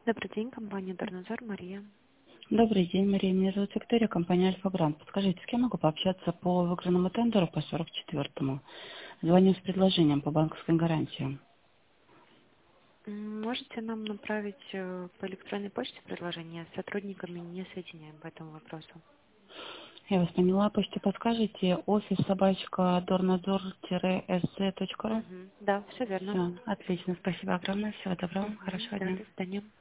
Добрый день, компания Дорнадзор, Мария. Добрый день, Мария. Меня зовут Виктория, компания Альфа-Грант. Подскажите, с кем могу пообщаться по выигранному тендеру по 44-му? Звоню с предложением по банковской гарантии. Можете нам направить по электронной почте предложение? С сотрудниками не соединяем по этому вопросу. Я вас поняла. Почту подскажете? Офис собачка dornadзор-sc.ru. Да, все верно. Все, отлично. Спасибо огромное. Всего доброго. Хорошего Да, дня. до свидания.